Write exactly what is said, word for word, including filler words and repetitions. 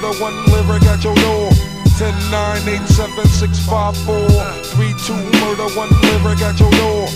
murder, one lyric at your door. Ten nine eight seven six five four three two murder, one lyric at your door.